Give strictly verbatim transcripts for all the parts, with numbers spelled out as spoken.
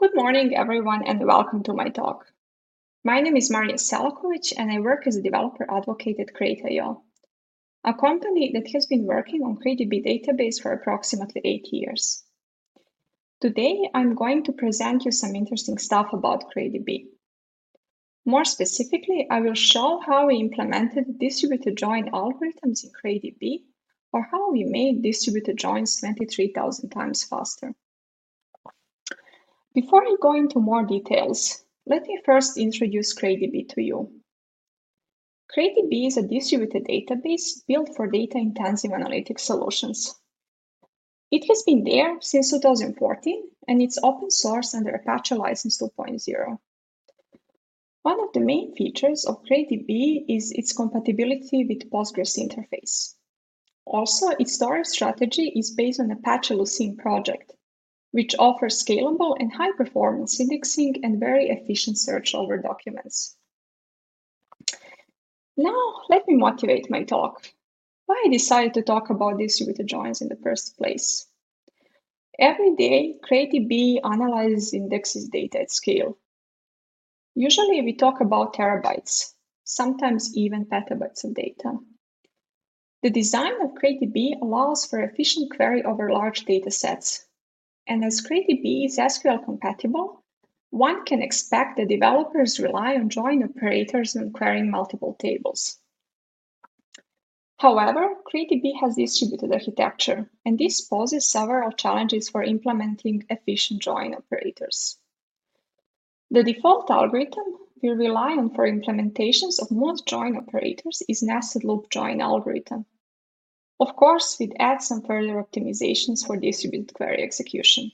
Good morning, everyone, and welcome to my talk. My name is Marija Selakovic, and I work as a developer advocate at Crate dot i o, a company that has been working on CrateDB database for approximately eight years. Today, I'm going to present you some interesting stuff about CrateDB. More specifically, I will show how we implemented distributed join algorithms in CrateDB, or how we made distributed joins twenty-three thousand times faster. Before I go into more details, let me first introduce CrateDB to you. CrateDB is a distributed database built for data-intensive analytic solutions. It has been there since two thousand fourteen, and it's open source under Apache License two point oh. One of the main features of CrateDB is its compatibility with Postgres interface. Also, its storage strategy is based on Apache Lucene project, which offers scalable and high-performance indexing and very efficient search over documents. Now, let me motivate my talk. Why I decided to talk about distributed joins in the first place. Every day, CrateDB analyzes indexes data at scale. Usually, we talk about terabytes, sometimes even petabytes of data. The design of CrateDB allows for efficient query over large data sets. And as CrateDB is S Q L compatible, one can expect that developers rely on join operators when querying multiple tables. However, CrateDB has distributed architecture, and this poses several challenges for implementing efficient join operators. The default algorithm we rely on for implementations of most join operators is nested loop join algorithm. Of course, we'd add some further optimizations for distributed query execution.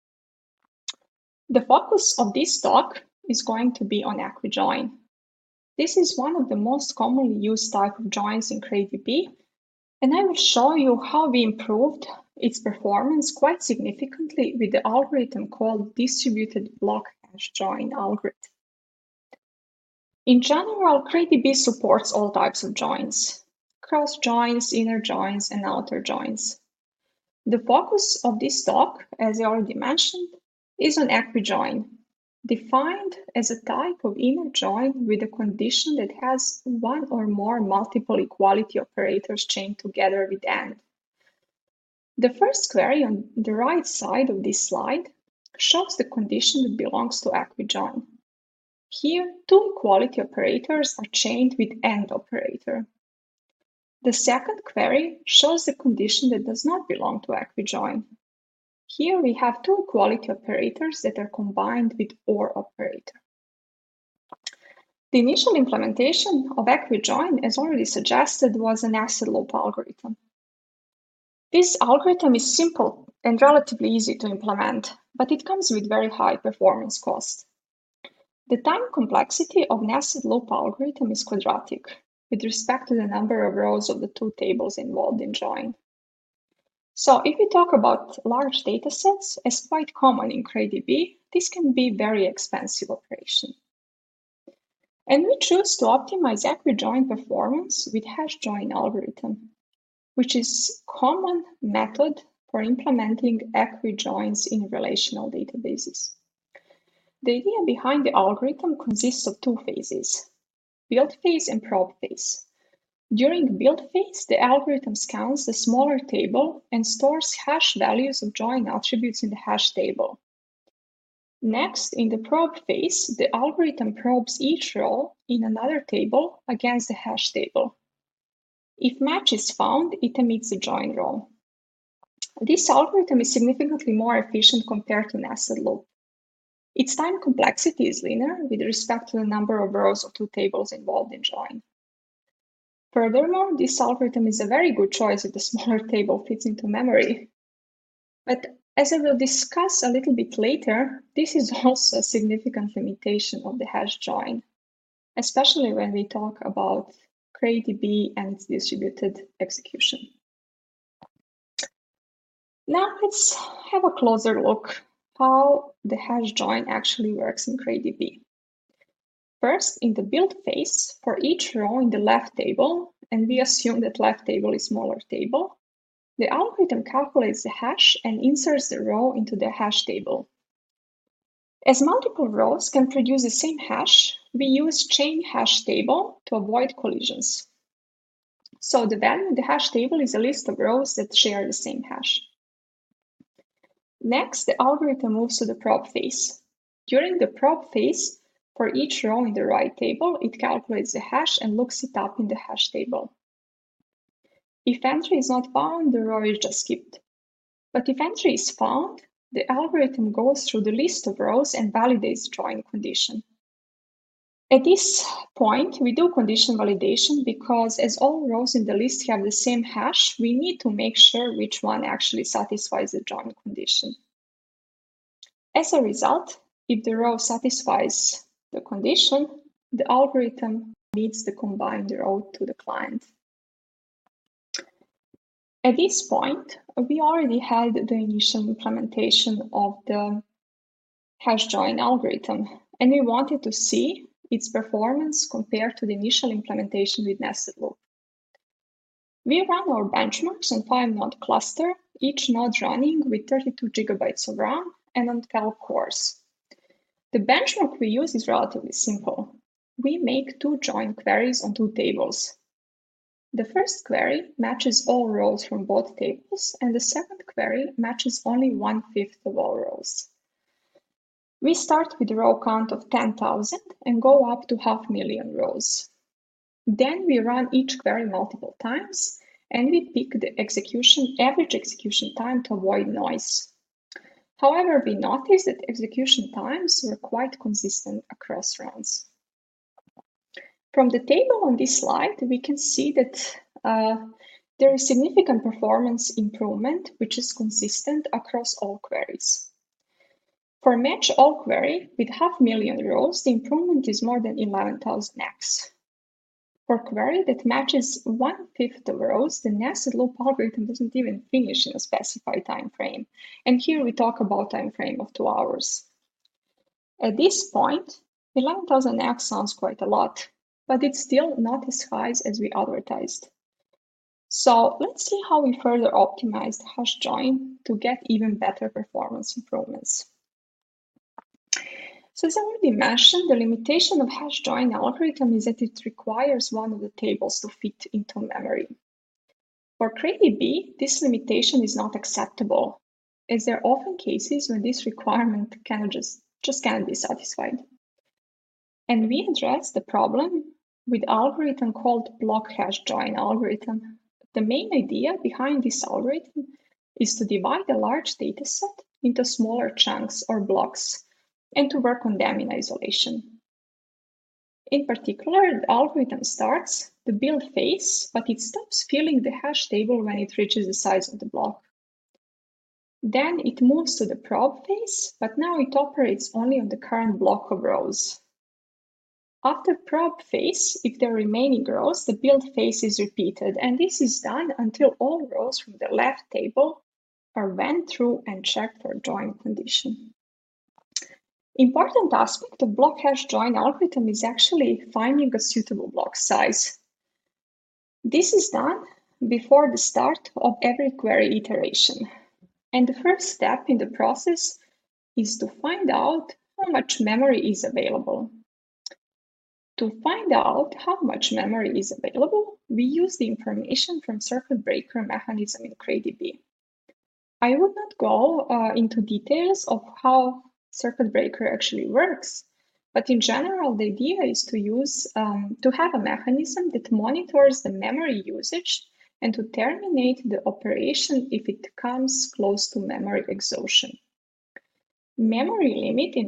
The focus of this talk is going to be on equijoin. This is one of the most commonly used type of joins in CrateDB, and I will show you how we improved its performance quite significantly with the algorithm called distributed block hash join algorithm. In general, CrateDB supports all types of joins: cross joins, inner joins, and outer joins. The focus of this talk, as I already mentioned, is on equijoin, defined as a type of inner join with a condition that has one or more multiple equality operators chained together with AND. The first query on the right side of this slide shows the condition that belongs to equijoin. Here, two equality operators are chained with AND operator. The second query shows the condition that does not belong to equijoin. Here we have two equality operators that are combined with OR operator. The initial implementation of equijoin, as already suggested, was a nested loop algorithm. This algorithm is simple and relatively easy to implement, but it comes with very high performance cost. The time complexity of nested loop algorithm is quadratic with respect to the number of rows of the two tables involved in join. So if we talk about large data sets, as quite common in CrateDB, this can be a very expensive operation. And we choose to optimize equijoin performance with hash join algorithm, which is a common method for implementing equijoins in relational databases. The idea behind the algorithm consists of two phases: build phase and probe phase. During build phase, the algorithm scans the smaller table and stores hash values of join attributes in the hash table. Next, in the probe phase, the algorithm probes each row in another table against the hash table. If match is found, it emits the join row. This algorithm is significantly more efficient compared to nested loop. Its time complexity is linear with respect to the number of rows of two tables involved in join. Furthermore, this algorithm is a very good choice if the smaller table fits into memory. But as I will discuss a little bit later, this is also a significant limitation of the hash join, especially when we talk about CrateDB and its distributed execution. Now let's have a closer look how the hash join actually works in CrateDB. First, in the build phase, for each row in the left table, and we assume that left table is smaller table, the algorithm calculates the hash and inserts the row into the hash table. As multiple rows can produce the same hash, we use chain hash table to avoid collisions. So the value in the hash table is a list of rows that share the same hash. Next, the algorithm moves to the probe phase. During the probe phase, for each row in the right table, it calculates the hash and looks it up in the hash table. If entry is not found, the row is just skipped. But if entry is found, the algorithm goes through the list of rows and validates the join condition. At this point, we do condition validation because as all rows in the list have the same hash, we need to make sure which one actually satisfies the join condition. As a result, if the row satisfies the condition, the algorithm needs to combine the row to the client. At this point, we already had the initial implementation of the hash join algorithm, and we wanted to see its performance compared to the initial implementation with nested loop. We ran our benchmarks on five node cluster, each node running with thirty-two gigabytes of RAM and on twelve cores. The benchmark we use is relatively simple. We make two join queries on two tables. The first query matches all rows from both tables, and the second query matches only one-fifth of all rows. We start with a row count of ten thousand and go up to half million rows. Then we run each query multiple times, and we pick the execution average execution time to avoid noise. However, we noticed that execution times were quite consistent across runs. From the table on this slide, we can see that uh, there is significant performance improvement, which is consistent across all queries. For match all query with half million rows, the improvement is more than eleven thousand x. For query that matches one-fifth of rows, the nested loop algorithm doesn't even finish in a specified time frame. And here we talk about time frame of two hours. At this point, eleven thousand x sounds quite a lot, but it's still not as high as we advertised. So let's see how we further optimized hash join to get even better performance improvements. So as I already mentioned, the limitation of hash join algorithm is that it requires one of the tables to fit into memory. For CrayDB, this limitation is not acceptable, as there are often cases when this requirement cannot just, just cannot be satisfied. And we address the problem with algorithm called block hash join algorithm. The main idea behind this algorithm is to divide a large dataset into smaller chunks or blocks and to work on them in isolation. In particular, the algorithm starts the build phase, but it stops filling the hash table when it reaches the size of the block. Then it moves to the probe phase, but now it operates only on the current block of rows. After probe phase, if there are remaining rows, the build phase is repeated, and this is done until all rows from the left table are went through and checked for join condition. Important aspect of block hash join algorithm is actually finding a suitable block size. This is done before the start of every query iteration. And the first step in the process is to find out how much memory is available. To find out how much memory is available, we use the information from circuit breaker mechanism in CrayDB. I would not go uh, into details of how circuit breaker actually works, but in general, the idea is to use um, to have a mechanism that monitors the memory usage and to terminate the operation if it comes close to memory exhaustion. Memory limit in